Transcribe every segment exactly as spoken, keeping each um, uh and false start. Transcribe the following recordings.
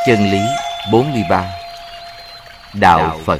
Chân lý bốn mươi ba. Đạo Phật.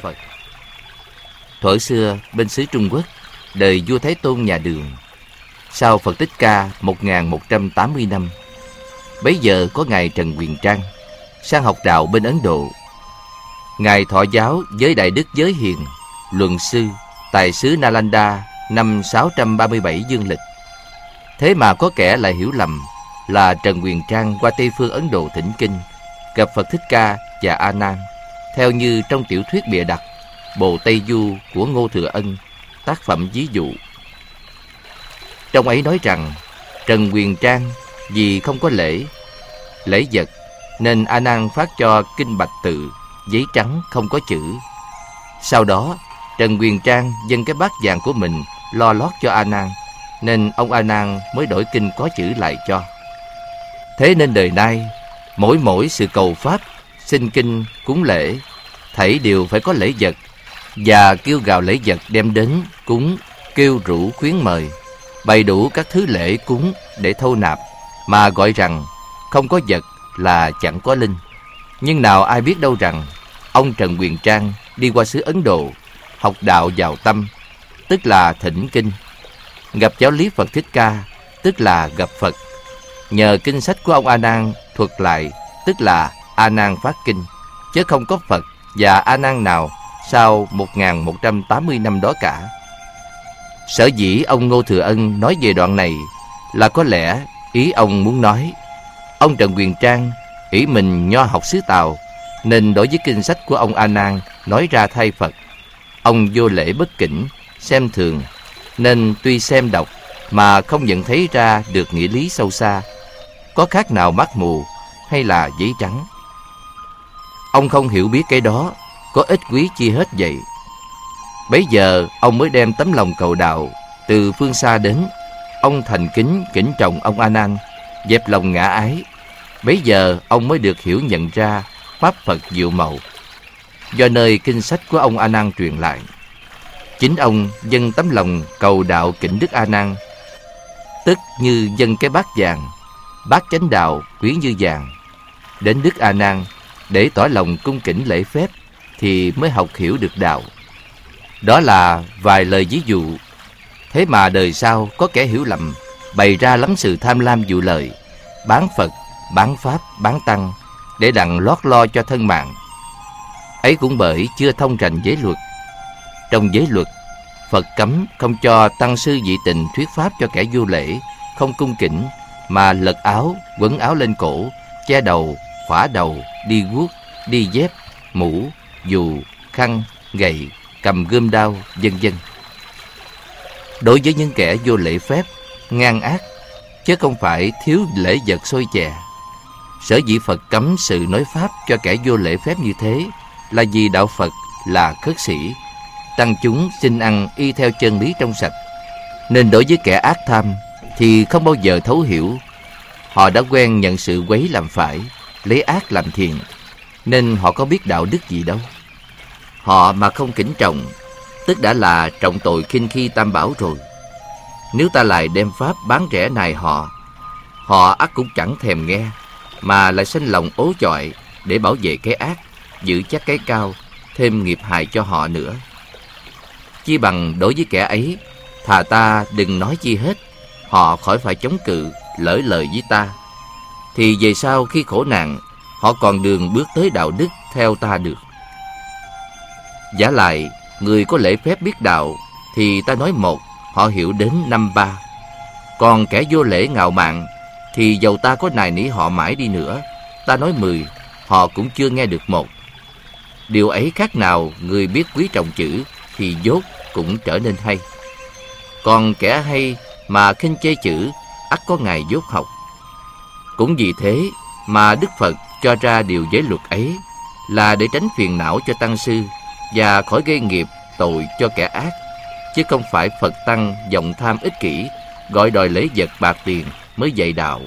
Thuở xưa bên xứ Trung Quốc, đời vua Thái Tôn nhà Đường, sau Phật Tích Ca một nghìn một trăm tám mươi năm, bấy giờ có ngài Trần Quyền Trang sang học đạo bên Ấn Độ. Ngài thọ giáo với Đại Đức Giới Hiền, luận sư tại xứ Nalanda năm sáu trăm ba mươi bảy dương lịch. Thế mà có kẻ lại hiểu lầm là Trần Quyền Trang qua Tây phương Ấn Độ thỉnh kinh, gặp Phật Thích Ca và A Nan, theo như trong tiểu thuyết bịa đặt Bồ Tây Du của Ngô Thừa Ân, tác phẩm ví dụ. Trong ấy nói rằng Trần Quyền Trang vì không có lễ lễ vật nên A Nan phát cho kinh bạch tự, giấy trắng không có chữ. Sau đó Trần Quyền Trang dâng cái bát vàng của mình lo lót cho A Nan, nên ông A Nan mới đổi kinh có chữ lại cho. Thế nên đời nay mỗi mỗi sự cầu pháp, xin kinh, cúng lễ, thảy đều phải có lễ vật, và kêu gào lễ vật đem đến cúng, kêu rủ khuyến mời, bày đủ các thứ lễ cúng để thâu nạp, mà gọi rằng không có vật là chẳng có linh. Nhưng nào ai biết đâu rằng ông Trần Quyền Trang đi qua xứ Ấn Độ, học đạo vào tâm, tức là thỉnh kinh, gặp giáo lý Phật Thích Ca, tức là gặp Phật. Nhờ kinh sách của ông A Nan thuật lại, tức là A Nan phát kinh, chứ không có Phật và A Nan nào sau một nghìn một trăm tám mươi năm đó cả. Sở dĩ ông Ngô Thừa Ân nói về đoạn này là có lẽ ý ông muốn nói ông Trần Quyền Trang ỷ mình nho học xứ Tàu, nên đối với kinh sách của ông A Nan nói ra thay Phật, ông vô lễ bất kỉnh, xem thường, nên tuy xem đọc mà không nhận thấy ra được nghĩa lý sâu xa, có khác nào mắt mù hay là giấy trắng. Ông không hiểu biết cái đó có ích quý chi hết vậy. Bấy giờ ông mới đem tấm lòng cầu đạo từ phương xa đến. Ông thành kính kính trọng ông A Nan, dẹp lòng ngã ái. Bấy giờ ông mới được hiểu nhận ra pháp Phật diệu màu, do nơi kinh sách của ông A Nan truyền lại. Chính ông dâng tấm lòng cầu đạo kính Đức A Nan, tức như dâng cái bát vàng, bát chánh đạo quý như vàng, đến Đức A Nan để tỏ lòng cung kính lễ phép, thì mới học hiểu được đạo. Đó là vài lời ví dụ. Thế mà đời sau có kẻ hiểu lầm, bày ra lắm sự tham lam vụ lợi, bán Phật, bán Pháp, bán Tăng, để đặng lót lo cho thân mạng. Ấy cũng bởi chưa thông rành giới luật. Trong giới luật, Phật cấm không cho tăng sư dị tình thuyết pháp cho kẻ vô lễ, không cung kính, mà lật áo, quấn áo lên cổ, che đầu, khỏa đầu, đi guốc, đi dép, mũ, dù, khăn, gậy, cầm gươm đao, vân vân. Đối với những kẻ vô lễ phép, ngang ác, chứ không phải thiếu lễ vật xôi chè. Sở dĩ Phật cấm sự nói pháp cho kẻ vô lễ phép như thế là vì đạo Phật là khất sĩ, tăng chúng xin ăn y theo chân lý trong sạch. Nên đối với kẻ ác tham thì không bao giờ thấu hiểu. Họ đã quen nhận sự quấy làm phải, lấy ác làm thiện, nên họ có biết đạo đức gì đâu. Họ mà không kính trọng, tức đã là trọng tội khinh khi tam bảo rồi. Nếu ta lại đem pháp bán rẻ nài họ, họ ắt cũng chẳng thèm nghe, mà lại sanh lòng ố chọi để bảo vệ cái ác, giữ chắc cái cao, thêm nghiệp hại cho họ nữa. Chi bằng đối với kẻ ấy, thà ta đừng nói chi hết, họ khỏi phải chống cự, lỡ lời với ta, thì về sau khi khổ nạn, họ còn đường bước tới đạo đức theo ta được. Giả lại, người có lễ phép biết đạo thì ta nói một, họ hiểu đến năm ba. Còn kẻ vô lễ ngạo mạn thì dầu ta có nài nỉ họ mãi đi nữa, ta nói mười, họ cũng chưa nghe được một. Điều ấy khác nào người biết quý trọng chữ thì dốt cũng trở nên hay. Còn kẻ hay mà khinh chê chữ, ắt có ngày dốt học. Cũng vì thế mà Đức Phật cho ra điều giới luật ấy, là để tránh phiền não cho tăng sư và khỏi gây nghiệp tội cho kẻ ác, chứ không phải Phật tăng vọng tham ích kỷ, gọi đòi lễ vật bạc tiền mới dạy đạo.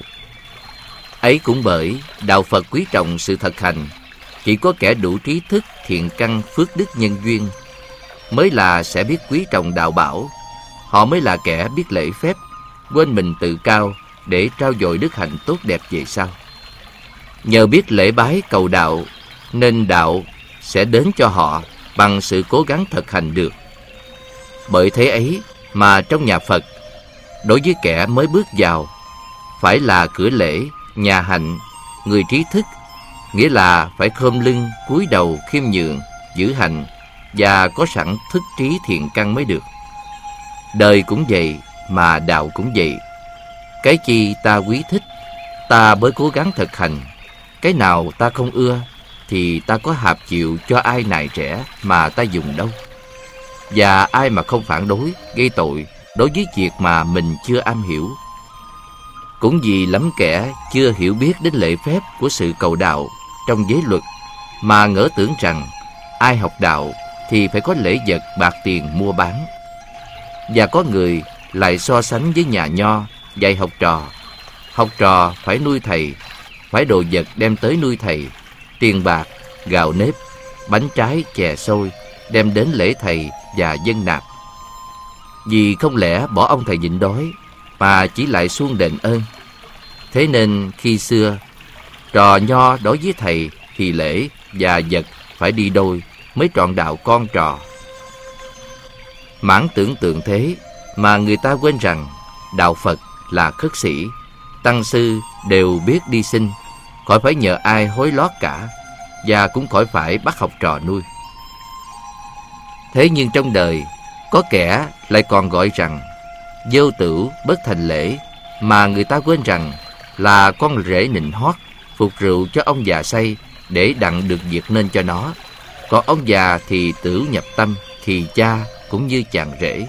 Ấy cũng bởi đạo Phật quý trọng sự thực hành, chỉ có kẻ đủ trí thức, thiện căn, phước đức, nhân duyên mới là sẽ biết quý trọng đạo bảo. Họ mới là kẻ biết lễ phép, quên mình tự cao để trao dồi đức hạnh tốt đẹp về sau. Nhờ biết lễ bái cầu đạo nên đạo sẽ đến cho họ bằng sự cố gắng thực hành được. Bởi thế ấy mà trong nhà Phật, đối với kẻ mới bước vào, phải là cửa lễ, nhà hạnh, người trí thức, nghĩa là phải khom lưng, cúi đầu, khiêm nhường, giữ hạnh và có sẵn thức trí thiện căn mới được. Đời cũng vậy mà đạo cũng vậy. Cái chi ta quý thích, ta mới cố gắng thực hành. Cái nào ta không ưa thì ta có hạp chịu cho ai nài trẻ mà ta dùng đâu. Và ai mà không phản đối, gây tội đối với việc mà mình chưa am hiểu. Cũng vì lắm kẻ chưa hiểu biết đến lễ phép của sự cầu đạo trong giới luật, mà ngỡ tưởng rằng ai học đạo thì phải có lễ vật bạc tiền mua bán. Và có người lại so sánh với nhà nho dạy học trò. Học trò phải nuôi thầy, phải đồ vật đem tới nuôi thầy, tiền bạc, gạo nếp, bánh trái, chè xôi đem đến lễ thầy và dâng nạp. Vì không lẽ bỏ ông thầy nhịn đói mà chỉ lại xuông đền ơn. Thế nên khi xưa, trò nho đối với thầy thì lễ và vật phải đi đôi mới trọn đạo con trò. Mãn tưởng tượng thế mà người ta quên rằng đạo Phật là khất sĩ, tăng sư đều biết đi xin, khỏi phải nhờ ai hối lót cả, và cũng khỏi phải bắt học trò nuôi. Thế nhưng trong đời, có kẻ lại còn gọi rằng vô tửu bất thành lễ, mà người ta quên rằng là con rể nịnh hót, phục rượu cho ông già say để đặng được việc nên cho nó. Còn ông già thì tửu nhập tâm, thì cha cũng như chàng rể.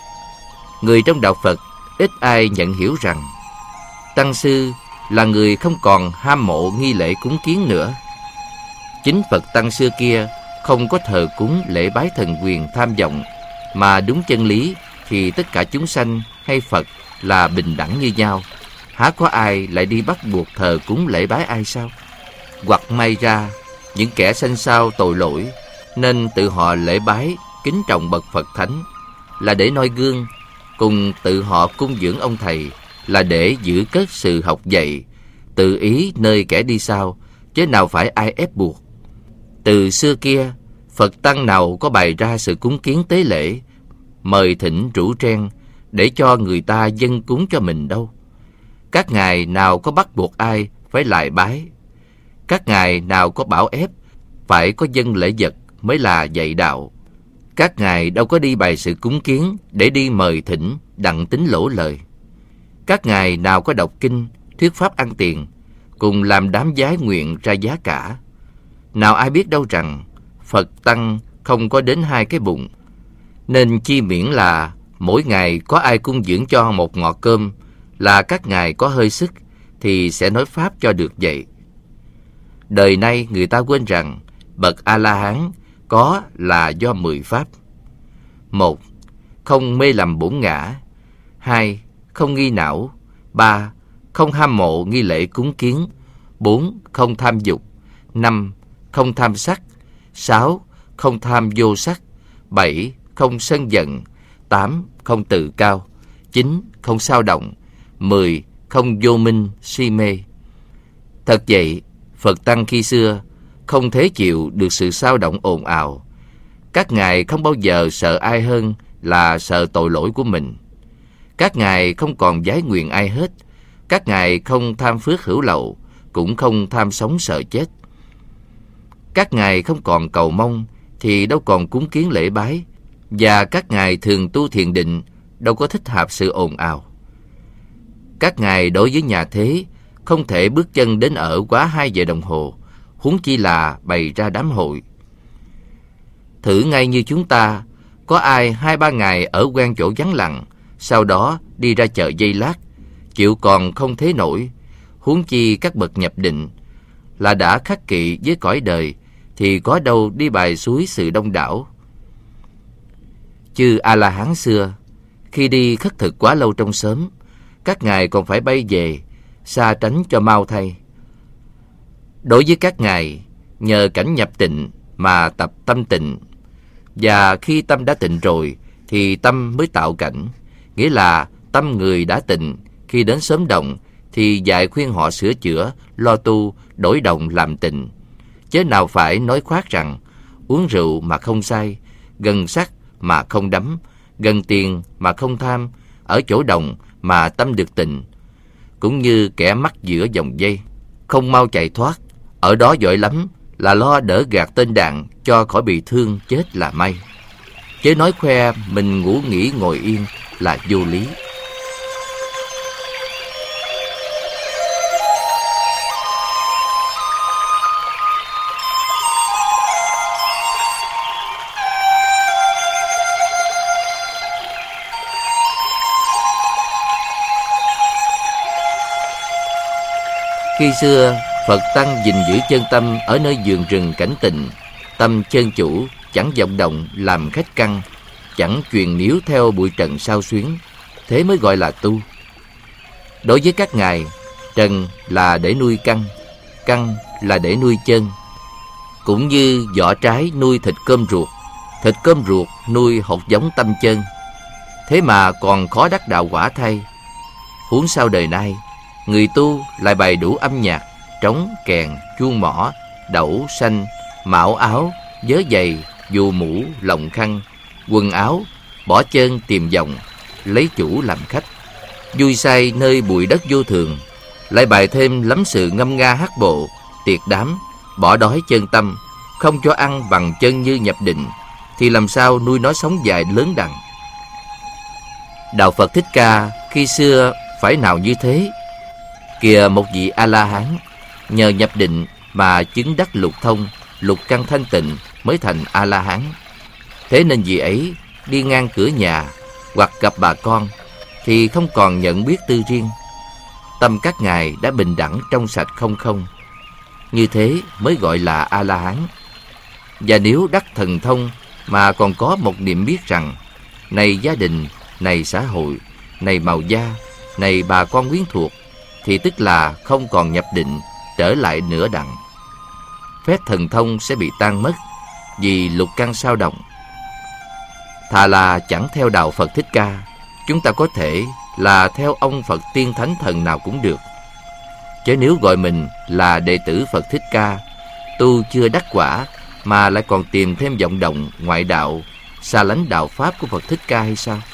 Người trong đạo Phật ít ai nhận hiểu rằng tăng sư là người không còn ham mộ nghi lễ cúng kiến nữa. Chính Phật tăng xưa kia không có thờ cúng lễ bái thần quyền tham vọng, mà đúng chân lý thì tất cả chúng sanh hay Phật là bình đẳng như nhau. Há có ai lại đi bắt buộc thờ cúng lễ bái ai sao? Hoặc may ra những kẻ sanh sao tội lỗi nên tự họ lễ bái kính trọng bậc Phật thánh là để noi gương, cùng tự họ cung dưỡng ông thầy là để giữ cất sự học dạy, tự ý nơi kẻ đi sau, chứ nào phải ai ép buộc. Từ xưa kia, Phật tăng nào có bày ra sự cúng kiến tế lễ, mời thỉnh rủ tren để cho người ta dâng cúng cho mình đâu. Các ngài nào có bắt buộc ai phải lại bái. Các ngài nào có bảo ép phải có dâng lễ vật mới là dạy đạo. Các ngài đâu có đi bày sự cúng kiến để đi mời thỉnh đặng tính lỗ lời. Các ngài nào có đọc kinh, thuyết pháp ăn tiền, cùng làm đám giái nguyện ra giá cả. Nào ai biết đâu rằng Phật tăng không có đến hai cái bụng, nên chi miễn là mỗi ngày có ai cung dưỡng cho một ngọt cơm là các ngài có hơi sức thì sẽ nói pháp cho được vậy. Đời nay người ta quên rằng bậc A-la-hán có là do mười pháp. Một, không mê lầm bổn ngã. Hai, không nghi não. Ba, không ham mộ nghi lễ cúng kiến. Bốn, không tham dục. Năm, không tham sắc. Sáu, không tham vô sắc. Bảy, không sân giận. Tám, không tự cao. Chín, không sao động. Mười, không vô minh, si mê. Thật vậy, Phật tăng khi xưa không thể chịu được sự sao động ồn ào. Các ngài không bao giờ sợ ai hơn là sợ tội lỗi của mình. Các ngài không còn giái nguyện ai hết. Các ngài không tham phước hữu lậu, cũng không tham sống sợ chết. Các ngài không còn cầu mong thì đâu còn cúng kiến lễ bái, và các ngài thường tu thiền định, đâu có thích hợp sự ồn ào. Các ngài đối với nhà thế không thể bước chân đến ở quá hai giờ đồng hồ, huống chi là bày ra đám hội. Thử ngay như chúng ta, có ai hai ba ngày ở quen chỗ vắng lặng, sau đó đi ra chợ giây lát, chịu còn không thế nổi, huống chi các bậc nhập định, là đã khắc kỵ với cõi đời, thì có đâu đi bài suối sự đông đảo. Chư A-la-hán xưa, khi đi khất thực quá lâu trong xóm, các ngài còn phải bay về, xa tránh cho mau thay. Đối với các ngài, nhờ cảnh nhập tịnh mà tập tâm tịnh, và khi tâm đã tịnh rồi thì tâm mới tạo cảnh, nghĩa là tâm người đã tịnh, khi đến xóm động thì dạy khuyên họ sửa chữa, lo tu đổi đồng làm tịnh, chớ nào phải nói khoác rằng uống rượu mà không say, gần sắc mà không đắm, gần tiền mà không tham, ở chỗ đồng mà tâm được tịnh. Cũng như kẻ mắc giữa dòng dây, không mau chạy thoát, ở đó giỏi lắm là lo đỡ gạt tên đạn cho khỏi bị thương chết là may. Chớ nói khoe mình ngủ nghỉ ngồi yên là vô lý. Khi xưa, Phật Tăng gìn giữ chân tâm ở nơi vườn rừng cảnh tịnh, tâm chân chủ, chẳng vọng động làm khách căn, chẳng truyền níu theo bụi trần sao xuyến, thế mới gọi là tu. Đối với các ngài, trần là để nuôi căn, căn là để nuôi chân. Cũng như vỏ trái nuôi thịt cơm ruột, thịt cơm ruột nuôi hột giống tâm chân. Thế mà còn khó đắc đạo quả thay. Huống sao đời nay, người tu lại bày đủ âm nhạc, trống, kèn, chuông mỏ, đẩu, sanh, mão áo, vớ giày, dù mũ, lọng khăn, quần áo, bỏ chân tìm vòng, lấy chủ làm khách. Vui say nơi bụi đất vô thường, lại bày thêm lắm sự ngâm nga hát bộ, tiệc đám, bỏ đói chân tâm, không cho ăn bằng chân như nhập định, thì làm sao nuôi nó sống dài lớn đặng. Đạo Phật Thích Ca khi xưa phải nào như thế? Kìa một vị A-la-hán, nhờ nhập định mà chứng đắc lục thông, lục căn thanh tịnh mới thành A-la-hán. Thế nên vị ấy đi ngang cửa nhà hoặc gặp bà con thì không còn nhận biết tư riêng. Tâm các ngài đã bình đẳng trong sạch không không. Như thế mới gọi là A-la-hán. Và nếu đắc thần thông mà còn có một niệm biết rằng này gia đình, này xã hội, này màu da, này bà con quyến thuộc, thì tức là không còn nhập định, trở lại nửa đặng. Phép thần thông sẽ bị tan mất vì lục căn sao động. Thà là chẳng theo đạo Phật Thích Ca, chúng ta có thể là theo ông Phật tiên thánh thần nào cũng được. Chứ nếu gọi mình là đệ tử Phật Thích Ca, tu chưa đắc quả mà lại còn tìm thêm vọng động ngoại đạo, xa lánh đạo pháp của Phật Thích Ca hay sao?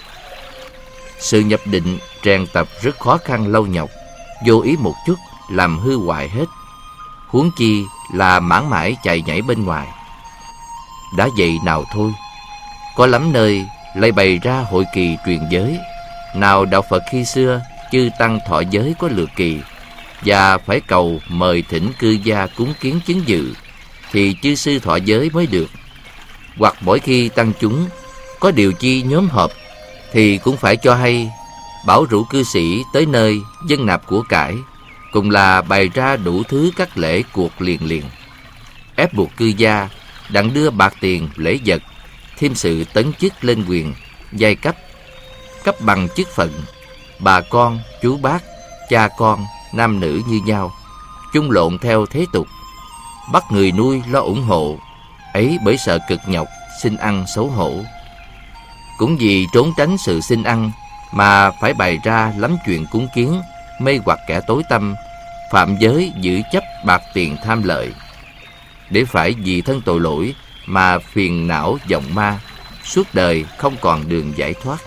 Sự nhập định rèn tập rất khó khăn lâu nhọc, vô ý một chút làm hư hoại hết. Huống chi là mãn mải chạy nhảy bên ngoài. Đã vậy nào thôi, có lắm nơi lại bày ra hội kỳ truyền giới. Nào đạo Phật khi xưa chư tăng thọ giới có lượt kỳ, và phải cầu mời thỉnh cư gia cúng kiến chứng dự, thì chư sư thọ giới mới được. Hoặc mỗi khi tăng chúng có điều chi nhóm họp, thì cũng phải cho hay, bảo rủ cư sĩ tới nơi dân nạp của cải, cùng là bày ra đủ thứ các lễ cuộc liền liền, ép buộc cư gia đặng đưa bạc tiền lễ vật, thêm sự tấn chức lên quyền, giai cấp, cấp bằng chức phận, bà con, chú bác, cha con, nam nữ như nhau, chung lộn theo thế tục, bắt người nuôi lo ủng hộ, ấy bởi sợ cực nhọc, xin ăn xấu hổ. Cũng vì trốn tránh sự xin ăn mà phải bày ra lắm chuyện cúng kiến, mê hoặc kẻ tối tâm, phạm giới giữ chấp bạc tiền tham lợi, để phải vì thân tội lỗi mà phiền não vọng ma, suốt đời không còn đường giải thoát.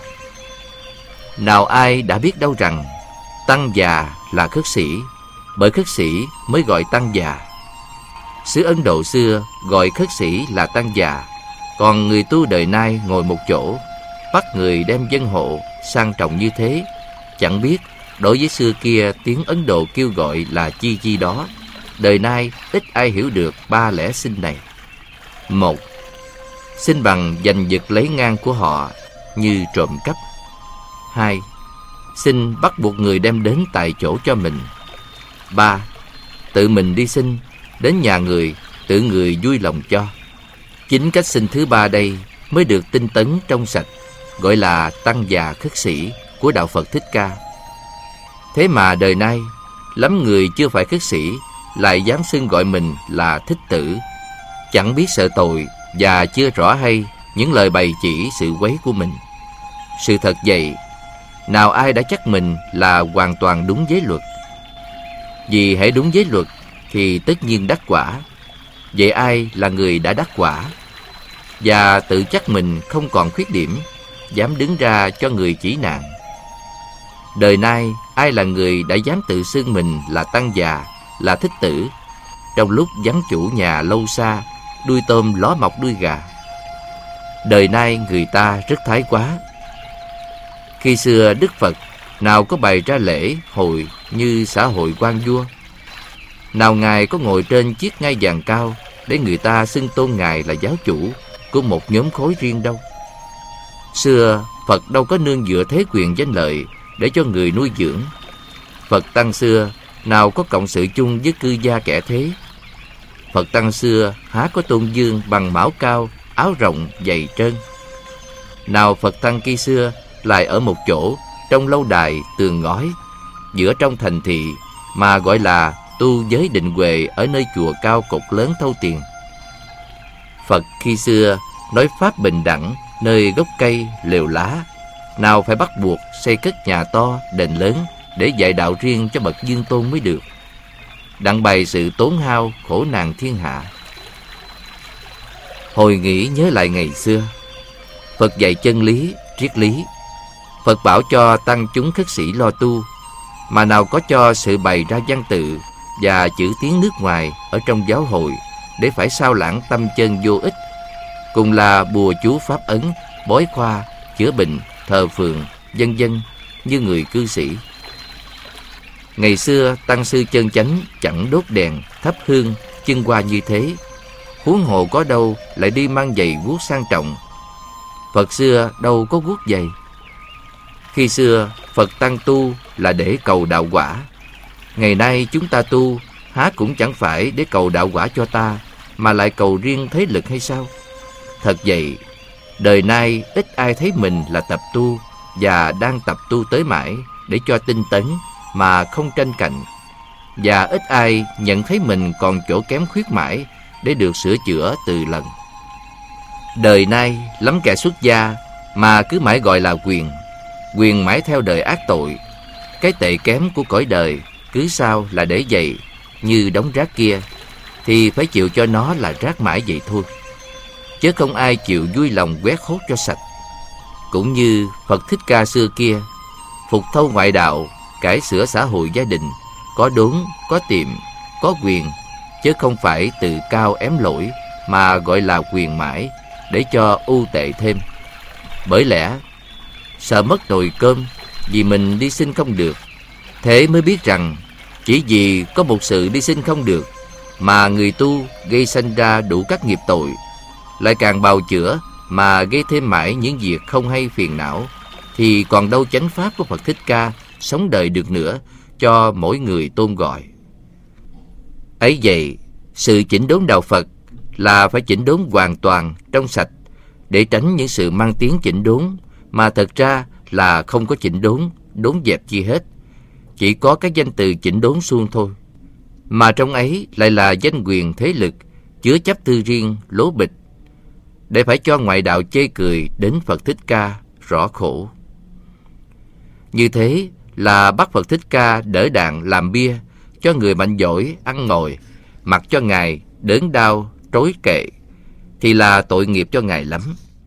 Nào ai đã biết đâu rằng tăng già là khất sĩ, bởi khất sĩ mới gọi tăng già. Xứ Ấn Độ xưa gọi khất sĩ là tăng già, còn người tu đời nay ngồi một chỗ, bắt người đem dân hộ sang trọng như thế, chẳng biết đối với xưa kia tiếng Ấn Độ kêu gọi là chi chi đó. Đời nay ít ai hiểu được ba lẽ sinh này. Một, sinh bằng giành giật lấy ngang của họ như trộm cắp. Hai, xin bắt buộc người đem đến tại chỗ cho mình. Ba, tự mình đi xin, đến nhà người, tự người vui lòng cho. Chính cách xin thứ ba đây mới được tinh tấn trong sạch, gọi là tăng già khất sĩ của đạo Phật Thích Ca. Thế mà đời nay lắm người chưa phải khất sĩ lại dám xưng gọi mình là thích tử, chẳng biết sợ tội và chưa rõ hay những lời bày chỉ sự quấy của mình. Sự thật vậy, nào ai đã chắc mình là hoàn toàn đúng giới luật. Vì hễ đúng giới luật thì tất nhiên đắc quả. Vậy ai là người đã đắc quả và tự chắc mình không còn khuyết điểm, dám đứng ra cho người chỉ nạn? Đời nay ai là người đã dám tự xưng mình là tăng già, là thích tử, trong lúc vắng chủ nhà lâu xa, đuôi tôm ló mọc đuôi gà? Đời nay người ta rất thái quá. Khi xưa Đức Phật nào có bày ra lễ hội như xã hội quan vua, nào Ngài có ngồi trên chiếc ngai vàng cao để người ta xưng tôn Ngài là giáo chủ của một nhóm khối riêng đâu. Xưa Phật đâu có nương dựa thế quyền danh lợi để cho người nuôi dưỡng. Phật Tăng xưa nào có cộng sự chung với cư gia kẻ thế. Phật Tăng xưa há có tôn dương bằng mão cao, áo rộng, giày trơn. Nào Phật Tăng khi xưa lại ở một chỗ trong lâu đài tường ngói giữa trong thành thị mà gọi là tu giới định huệ ở nơi chùa cao cột lớn thâu tiền. Phật khi xưa nói pháp bình đẳng nơi gốc cây lều lá, nào phải bắt buộc xây cất nhà to đền lớn để dạy đạo riêng cho bậc dương tôn mới được, đặng bày sự tốn hao khổ nạn thiên hạ. Hồi nghĩ nhớ lại ngày xưa, Phật dạy chân lý, triết lý. Phật bảo cho tăng chúng khất sĩ lo tu, mà nào có cho sự bày ra văn tự và chữ tiếng nước ngoài ở trong giáo hội để phải sao lãng tâm chân vô ích, cùng là bùa chú pháp ấn, bói khoa, chữa bệnh, thờ phượng, vân vân như người cư sĩ. Ngày xưa tăng sư chân chánh chẳng đốt đèn, thắp hương, chân hoa như thế, huống hồ có đâu lại đi mang giày guốc sang trọng. Phật xưa đâu có guốc giày. Khi xưa Phật tăng tu là để cầu đạo quả. Ngày nay chúng ta tu há cũng chẳng phải để cầu đạo quả cho ta, mà lại cầu riêng thế lực hay sao? Thật vậy, đời nay ít ai thấy mình là tập tu và đang tập tu tới mãi để cho tinh tấn mà không tranh cạnh, và ít ai nhận thấy mình còn chỗ kém khuyết mãi để được sửa chữa từ lần. Đời nay lắm kẻ xuất gia mà cứ mãi gọi là quyền, quyền mãi theo đời ác tội. Cái tệ kém của cõi đời cứ sao là để vậy, như đống rác kia thì phải chịu cho nó là rác mãi vậy thôi, chứ không ai chịu vui lòng quét hốt cho sạch. Cũng như Phật Thích Ca xưa kia, phục thâu ngoại đạo, cải sửa xã hội gia đình, có đốn, có tiệm, có quyền, chứ không phải tự cao ém lỗi mà gọi là quyền mãi để cho ưu tệ thêm. Bởi lẽ sợ mất nồi cơm vì mình đi xin không được, thế mới biết rằng chỉ vì có một sự đi xin không được mà người tu gây sanh ra đủ các nghiệp tội, lại càng bào chữa mà gây thêm mãi những việc không hay phiền não, thì còn đâu chánh pháp của Phật Thích Ca sống đời được nữa cho mỗi người tôn gọi. Ấy vậy, sự chỉnh đốn đạo Phật là phải chỉnh đốn hoàn toàn trong sạch, để tránh những sự mang tiếng chỉnh đốn mà thật ra là không có chỉnh đốn, đốn dẹp chi hết, chỉ có cái danh từ chỉnh đốn suông thôi, mà trong ấy lại là danh quyền thế lực chứa chấp tư riêng lố bịch, để phải cho ngoại đạo chê cười đến Phật Thích Ca rõ khổ. Như thế là bắt Phật Thích Ca đỡ đạn làm bia cho người mạnh giỏi ăn ngồi, mặc cho Ngài đớn đau trối kệ, thì là tội nghiệp cho Ngài lắm.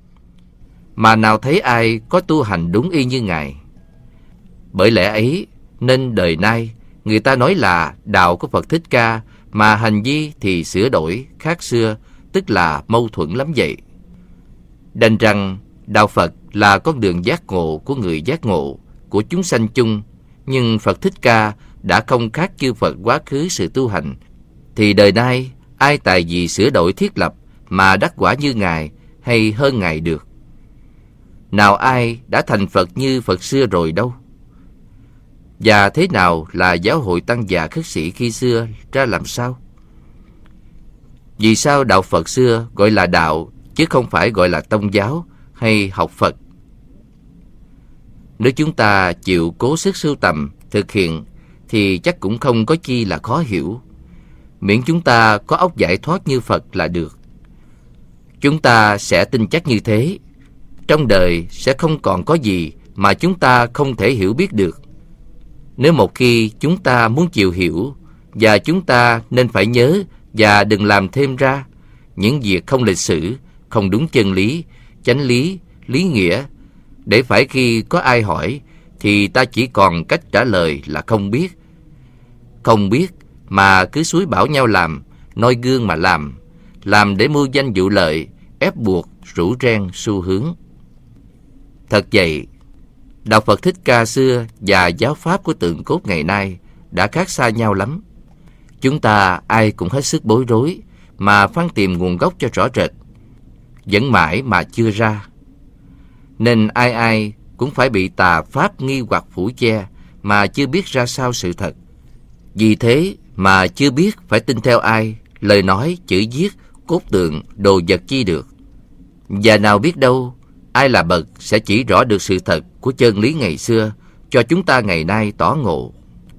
Mà nào thấy ai có tu hành đúng y như Ngài. Bởi lẽ ấy nên đời nay người ta nói là đạo của Phật Thích Ca, mà hành vi thì sửa đổi khác xưa, tức là mâu thuẫn lắm vậy. Đành rằng đạo Phật là con đường giác ngộ của người giác ngộ, của chúng sanh chung, nhưng Phật Thích Ca đã không khác chư Phật quá khứ sự tu hành, thì đời nay ai tài gì sửa đổi thiết lập mà đắc quả như Ngài hay hơn Ngài được? Nào ai đã thành Phật như Phật xưa rồi đâu? Và thế nào là giáo hội tăng già khất sĩ khi xưa ra làm sao? Vì sao đạo Phật xưa gọi là đạo chứ không phải gọi là tông giáo hay học Phật? Nếu chúng ta chịu cố sức sưu tầm, thực hiện thì chắc cũng không có chi là khó hiểu, miễn chúng ta có óc giải thoát như Phật là được. Chúng ta sẽ tin chắc như thế, trong đời sẽ không còn có gì mà chúng ta không thể hiểu biết được. Nếu một khi chúng ta muốn chịu hiểu Và chúng ta nên phải nhớ và đừng làm thêm ra những việc không lịch sử, không đúng chân lý, chánh lý, lý nghĩa, để phải khi có ai hỏi thì ta chỉ còn cách trả lời là không biết. Không biết mà cứ xúi bảo nhau làm, noi gương mà làm, làm để mưu danh vụ lợi, ép buộc, rủ ren, xu hướng. Thật vậy, đạo Phật Thích Ca xưa và giáo pháp của Tượng Cốt ngày nay đã khác xa nhau lắm. Chúng ta ai cũng hết sức bối rối mà phán tìm nguồn gốc cho rõ rệt, vẫn mãi mà chưa ra. Nên ai ai cũng phải bị tà pháp nghi hoặc phủ che mà chưa biết ra sao sự thật. Vì thế mà chưa biết phải tin theo ai, lời nói, chữ viết, cốt tượng, đồ vật chi được. Và nào biết đâu, ai là bậc sẽ chỉ rõ được sự thật của chân lý ngày xưa cho chúng ta ngày nay tỏ ngộ.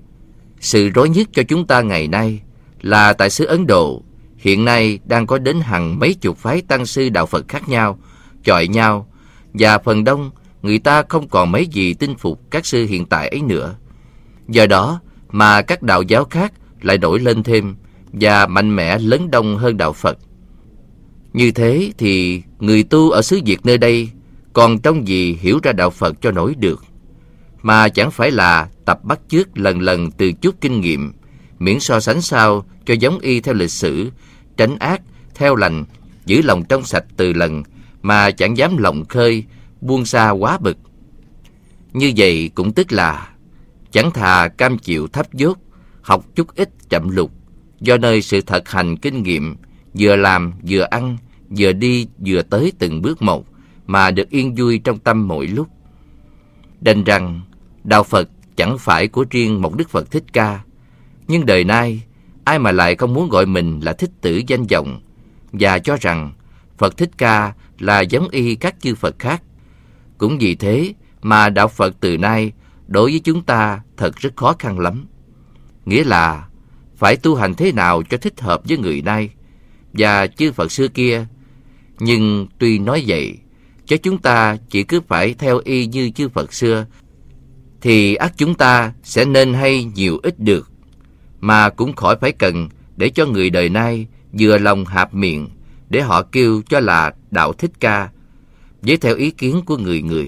Sự rối nhất cho chúng ta ngày nay là tại xứ Ấn Độ hiện nay đang có đến hàng mấy chục phái tăng sư đạo Phật khác nhau, chọi nhau, và phần đông người ta không còn mấy gì tin phục các sư hiện tại ấy nữa. Do đó mà các đạo giáo khác lại nổi lên thêm và mạnh mẽ lấn đông hơn đạo Phật. Như thế thì người tu ở xứ Việt nơi đây còn trông gì hiểu ra đạo Phật cho nổi được, mà chẳng phải là tập bắt chước lần lần từ chút kinh nghiệm, miễn so sánh sao cho giống y theo lịch sử, tránh ác theo lành, giữ lòng trong sạch từ lần, mà chẳng dám lòng khơi, buông xa quá bực. Như vậy cũng tức là chẳng thà cam chịu thấp dốt, học chút ít chậm lục, do nơi sự thật hành kinh nghiệm, vừa làm vừa ăn, vừa đi vừa tới từng bước một, mà được yên vui trong tâm mỗi lúc. Đành rằng đạo Phật chẳng phải của riêng một Đức Phật Thích Ca, nhưng đời nay ai mà lại không muốn gọi mình là thích tử danh vọng, và cho rằng Phật Thích Ca là giống y các chư Phật khác. Cũng vì thế mà đạo Phật từ nay đối với chúng ta thật rất khó khăn lắm. Nghĩa là phải tu hành thế nào cho thích hợp với người nay và chư Phật xưa kia. Nhưng tuy nói vậy, chứ chúng ta chỉ cứ phải theo y như chư Phật xưa, thì ắt chúng ta sẽ nên hay nhiều ít được, mà cũng khỏi phải cần để cho người đời nay vừa lòng hạp miệng để họ kêu cho là đạo Thích Ca, với theo ý kiến của người người.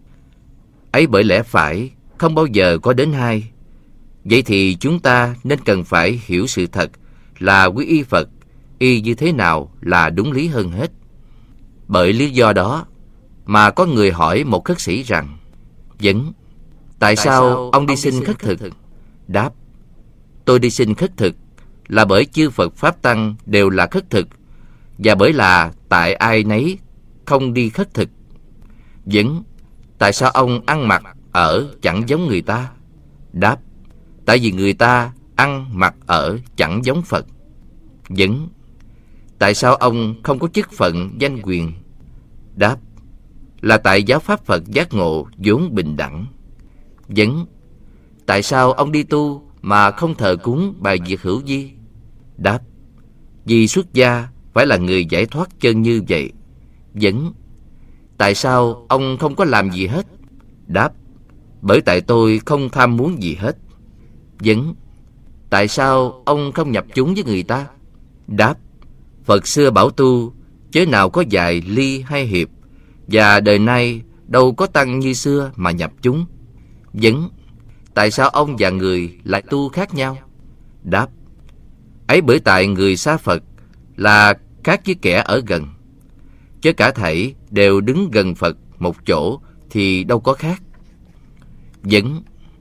Ấy bởi lẽ phải không bao giờ có đến hai. Vậy thì chúng ta nên cần phải hiểu sự thật là quy y Phật, y như thế nào là đúng lý hơn hết. Bởi lý do đó mà có người hỏi một khất sĩ rằng: Vấn, tại sao ông đi xin khất thực? Đáp: tôi đi xin khất thực là bởi chư Phật Pháp Tăng đều là khất thực, và bởi là tại ai nấy không đi khất thực. Vấn, tại sao ông ăn mặc ở chẳng giống người ta? Đáp: tại vì người ta ăn mặc ở chẳng giống Phật. Vấn, tại sao ông không có chức phận danh quyền? Đáp: là tại giáo pháp Phật giác ngộ vốn bình đẳng. Vấn, tại sao ông đi tu mà không thờ cúng bài diệt hữu vi? Đáp: vì xuất gia phải là người giải thoát chân như vậy. Vấn, tại sao ông không có làm gì hết? Đáp: bởi tại tôi không tham muốn gì hết. Vấn, tại sao ông không nhập chúng với người ta? Đáp: Phật xưa bảo tu, chớ nào có dạy ly hay hiệp, và đời nay đâu có tăng như xưa mà nhập chúng. Vấn, tại sao ông và người lại tu khác nhau? Đáp: ấy bởi tại người xa Phật là khác với kẻ ở gần, chứ cả thảy đều đứng gần Phật một chỗ thì đâu có khác. Vấn,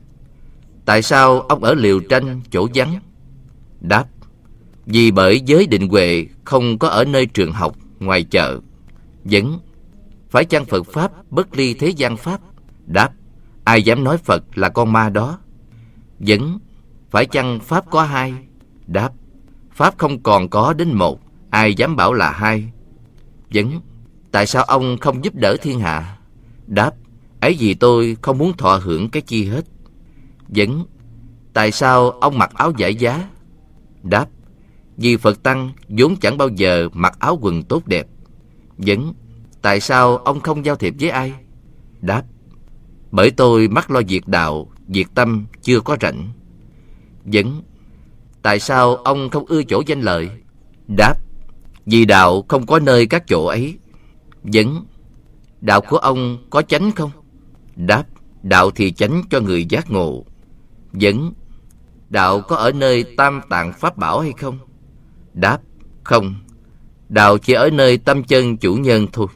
tại sao ông ở liều tranh chỗ vắng? Đáp: vì bởi giới định huệ không có ở nơi trường học, ngoài chợ. Vấn, phải chăng Phật Pháp bất ly thế gian Pháp? Đáp: ai dám nói Phật là con ma đó. Vấn, phải chăng Pháp có hai? Đáp: Pháp không còn có đến một, ai dám bảo là hai. Vấn, tại sao ông không giúp đỡ thiên hạ? Đáp: ấy vì tôi không muốn thọ hưởng cái chi hết. Vấn, tại sao ông mặc áo vải giá? Đáp: vì Phật Tăng vốn chẳng bao giờ mặc áo quần tốt đẹp. Vấn, tại sao ông không giao thiệp với ai? Đáp: bởi tôi mắc lo việc đạo, việc tâm chưa có rảnh. Vấn, tại sao ông không ưa chỗ danh lợi? Đáp: vì đạo không có nơi các chỗ ấy. Vấn: đạo của ông có chánh không? Đáp: đạo thì chánh cho người giác ngộ. Vấn: đạo có ở nơi tam tạng pháp bảo hay không? Đáp: không, đạo chỉ ở nơi tâm chân chủ nhân thôi.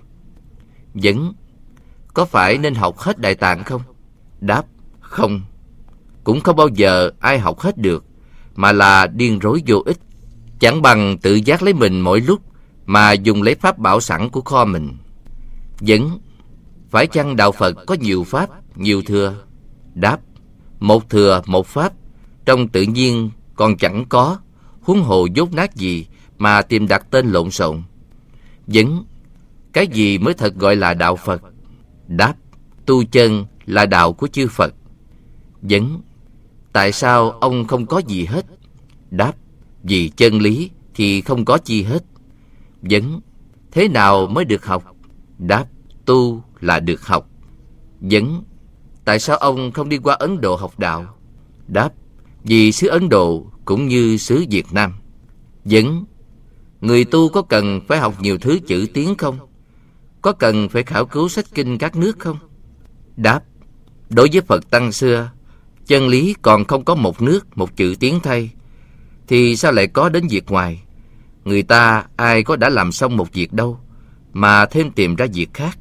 Vấn: có phải nên học hết Đại Tạng không? Đáp: không, cũng không bao giờ ai học hết được, mà là điên rối vô ích. Chẳng bằng tự giác lấy mình mỗi lúc mà dùng lấy pháp bảo sẵn của kho mình. Vấn: phải chăng đạo Phật có nhiều pháp, nhiều thừa? Đáp: một thừa một pháp, trong tự nhiên còn chẳng có, huống hồ dốt nát gì mà tìm đặt tên lộn xộn. Vấn: cái gì mới thật gọi là đạo Phật? Đáp: tu chân là đạo của chư Phật. Vấn: tại sao ông không có gì hết? Đáp: vì chân lý thì không có chi hết. Vấn: thế nào mới được học? Đáp: tu là được học. Vấn: tại sao ông không đi qua Ấn Độ học đạo? Đáp: vì xứ Ấn Độ cũng như xứ Việt Nam. Vấn: người tu có cần phải học nhiều thứ chữ tiếng không? Có cần phải khảo cứu sách kinh các nước không? Đáp: đối với Phật tăng xưa, chân lý còn không có một nước một chữ tiếng thay, thì sao lại có đến việc ngoài? Người ta ai có đã làm xong một việc đâu, mà thêm tìm ra việc khác.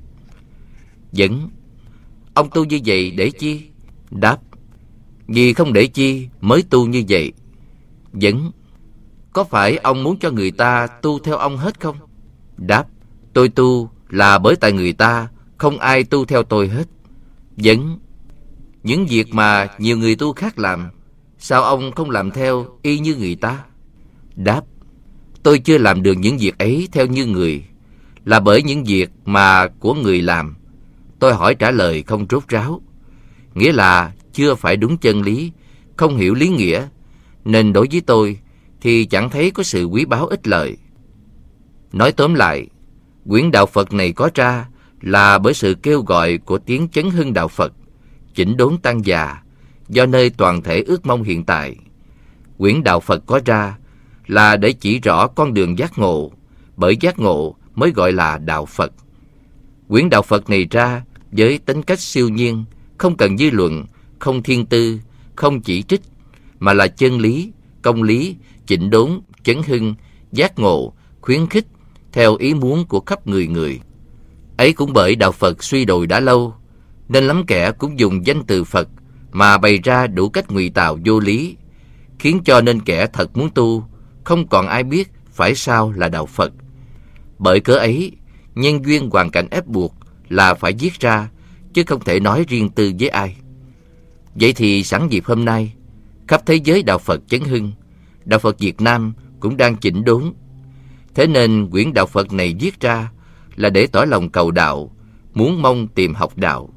Vấn: ông tu như vậy để chi? Đáp: vì không để chi mới tu như vậy. Vấn: có phải ông muốn cho người ta tu theo ông hết không? Đáp: tôi tu là bởi tại người ta không ai tu theo tôi hết. Vấn: những việc mà nhiều người tu khác làm, sao ông không làm theo y như người ta? Đáp: tôi chưa làm được những việc ấy theo như người, là bởi những việc mà của người làm. Tôi hỏi trả lời không rốt ráo, nghĩa là chưa phải đúng chân lý, không hiểu lý nghĩa, nên đối với tôi thì chẳng thấy có sự quý báu ích lợi. Nói tóm lại, quyển đạo Phật này có ra là bởi sự kêu gọi của tiếng chấn hưng đạo Phật, chỉnh đốn tăng già, do nơi toàn thể ước mong hiện tại. Quyển đạo Phật có ra là để chỉ rõ con đường giác ngộ, bởi giác ngộ mới gọi là đạo Phật. Quyển đạo Phật này ra với tính cách siêu nhiên, không cần dư luận, không thiên tư, không chỉ trích, mà là chân lý, công lý, chỉnh đốn, chấn hưng, giác ngộ, khuyến khích theo ý muốn của khắp người người. Ấy cũng bởi đạo Phật suy đồi đã lâu, nên lắm kẻ cũng dùng danh từ Phật mà bày ra đủ cách ngụy tạo vô lý, khiến cho nên kẻ thật muốn tu không còn ai biết phải sao là đạo Phật. Bởi cớ ấy, nhân duyên hoàn cảnh ép buộc là phải viết ra, chứ không thể nói riêng tư với ai. Vậy thì sẵn dịp hôm nay, khắp thế giới đạo Phật chấn hưng, đạo Phật Việt Nam cũng đang chỉnh đốn. Thế nên quyển đạo Phật này viết ra là để tỏ lòng cầu đạo, muốn mong tìm học đạo.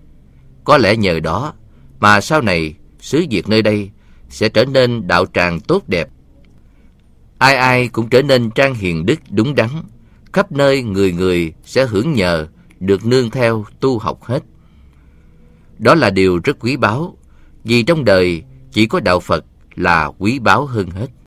Có lẽ nhờ đó mà sau này xứ Việt nơi đây sẽ trở nên đạo tràng tốt đẹp. Ai ai cũng trở nên trang hiền đức đúng đắn, khắp nơi người người sẽ hưởng nhờ, được nương theo tu học hết. Đó là điều rất quý báu, vì trong đời chỉ có đạo Phật là quý báu hơn hết.